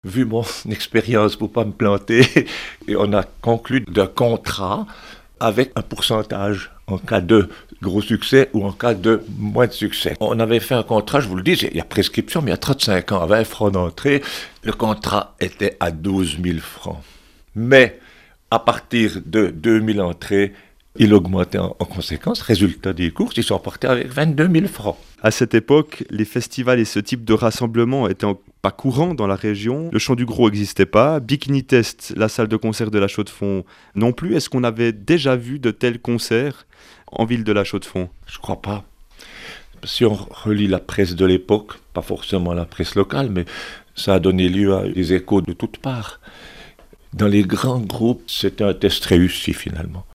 Vu mon expérience pour pas me planter, et on a conclu d'un contrat avec un pourcentage en cas de gros succès ou en cas de moins de succès. On avait fait un contrat, je vous le dis, il y a prescription, mais il y a 35 ans, à 20 francs d'entrée, le contrat était à 12 000 francs. Mais à partir de 2000 entrées, il augmentait en conséquence. Résultat des courses, ils sont repartis avec 22 000 francs. À cette époque, les festivals et ce type de rassemblement étaient pas courants dans la région. Le Chant du Gros n'existait pas. Bikini Test, la salle de concert de la Chaux-de-Fonds, non plus. Est-ce qu'on avait déjà vu de tels concerts en ville de la Chaux-de-Fonds ? Je crois pas. Si on relit la presse de l'époque, pas forcément la presse locale, mais ça a donné lieu à des échos de toutes parts. Dans les grands groupes, c'était un test réussi finalement.